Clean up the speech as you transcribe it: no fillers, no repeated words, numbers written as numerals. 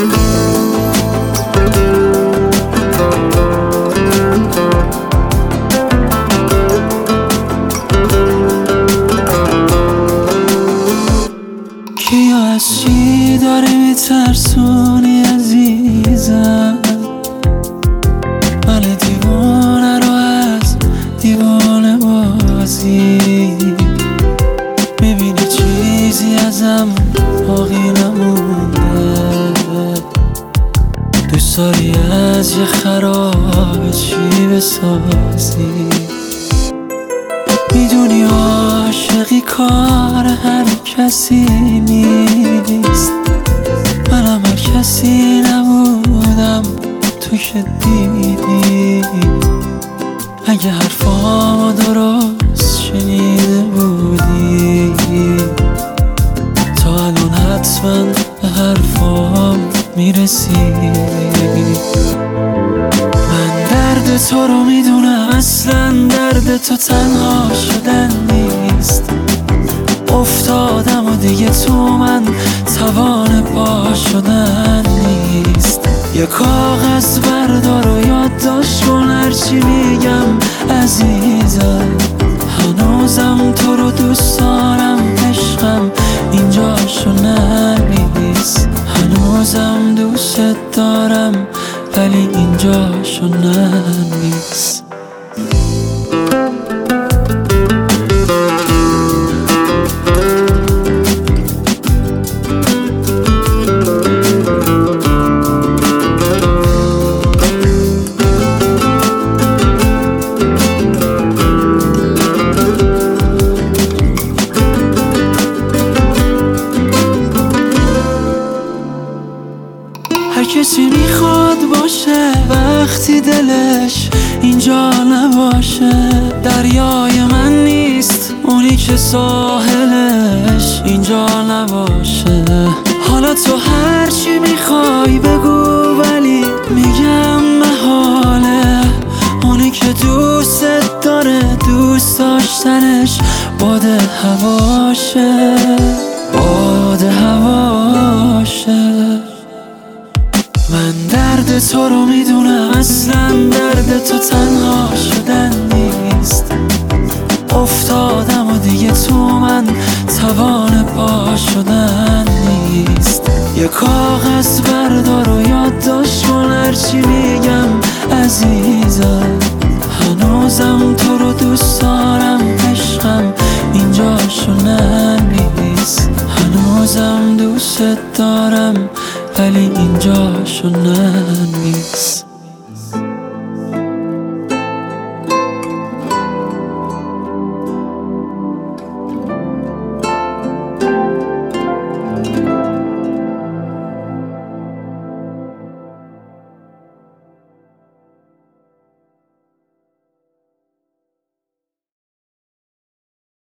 کیا از چی داری میترسونی عزیزم؟ من دیوانه رو از دیوانه بازی میبینی چیزی ازم باقی نمونده. دوست داری از یه خرابه چی بسازی؟ میدونی عاشقی کار هر کسی نیست. منم هر کسی نبودم تو که دیدی. اگه حرفامو درست شنیده بودی تا الان حتما به حرفام میرسیدی. من درد تو رو میدونم، اصلا درد تو تنها شدن نیست. افتادم و دیگه تو من توان پا شدن نیست. یه کاغذ بردار و یادداشت کن هرچی میگم عزیزم. هنوزم تو رو دوست دارم عشقم، اینجاشو ننویس. هنوزم دوست دارم ولی اینجاشو ننویس. هر کسی میخواد باشه وقتی دلش اینجا نباشه. دریای من نیست اونی که ساحلش اینجا نباشه. حالا تو هرچی میخوای بگو ولی میگم محاله. اونی که دوست داره دوست داشتنش باد هواشه، باد هواشه. من درد تو رو میدونم، اصلا درد تو تنها شدن نیست. افتادم و دیگه تو من توان پا شدن نیست. یه کاغذ بردار و یادداشت کن هرچی میگم عزیزم. هنوزم تو رو دوست دارم عشقم، اینجاشو ننویس. هنوزم دوست دارم ولی اینجاشو ننویس.